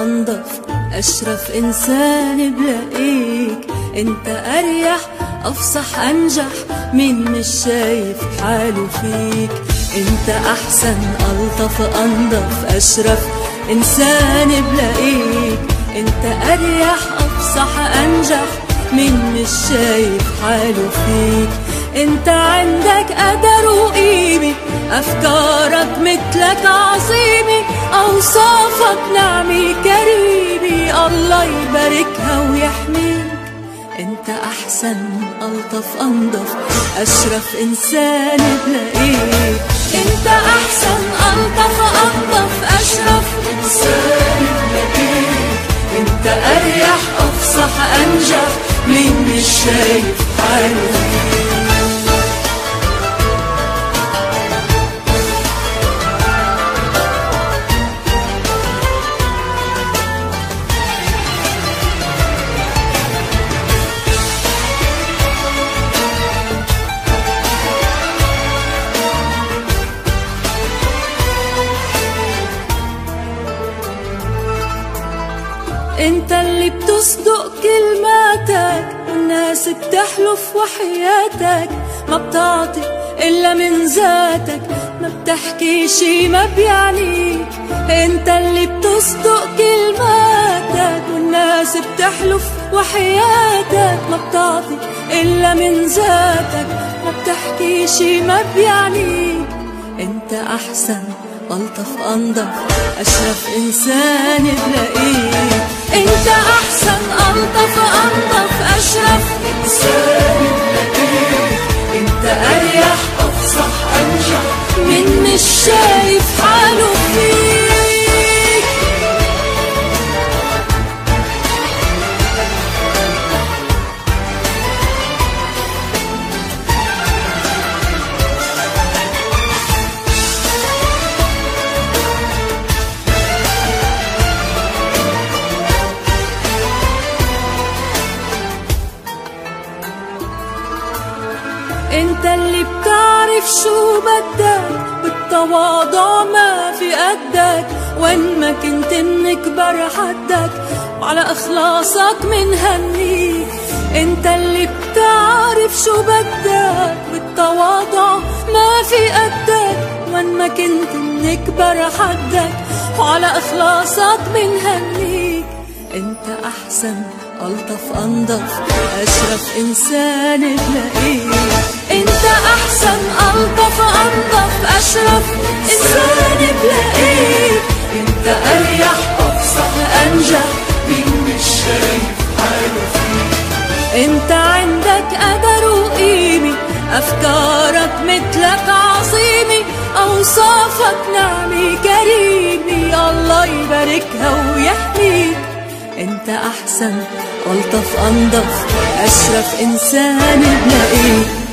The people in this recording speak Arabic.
أنضف أشرف إنسان بلاقيك. انت أريح أفصح أنجح، مين مش شايف حاله فيك. انت أحسن ألطف أنضف أشرف إنسان بلاقيك. انت أريح أفصح أنجح، مين مش شايف حاله فيك. انت عندك قدر وقيمة، أفكارك مثلك عظيمة، أوصافك نعمة كريمة، الله يباركها ويحميك. انت أحسن ألطف أنضف أشرف إنسان بلاقيك. انت أحسن ألطف أنضف أشرف إنسان بلاقيك. انت أريح أفصح أنجح، مين مش شايف حاله فيك. انت اللي بتصدق كلماتك، والناس بتحلف وحياتك، ما بتعطي إلا من ذاتك، ما بتحكي شي ما بيعنيك. انت اللي بتصدق كلماتك، والناس بتحلف وحياتك، ما بتعطي إلا من ذاتك، ما بتحكي شي ما بيعنيك. انت أحسن ألطف أنضف أشرف إنسان بلاقيك. انت أحسن ألطف أنضف أشرف إنسان بلاقيك. انت أريح أفصح أنجح، مين مش شايف حاله فيك. انت اللي بتعرف شو بدك، بالتواضع ما في قدك، وين ما كنت نكبر حدك، وعلى اخلاصك منهنيك. انت اللي بتعرف شو بدك، بالتواضع ما في قدك، وين ما كنت نكبر حدك، وعلى اخلاصك منهنيك. انت احسن ألطف أنضف أشرف إنسان بلاقيك. انت أحسن ألطف أنضف أشرف إنسان بلاقيك. انت أريح أفصح أنجح، مين مش شايف حاله فيك. انت عندك قدر وقيمة، أفكارك مثلك عظيمة، أوصافك نعمة كريمة، الله يباركها ويحميك. انت أحسن ألطف أنضف أشرف إنسان بلاقيك.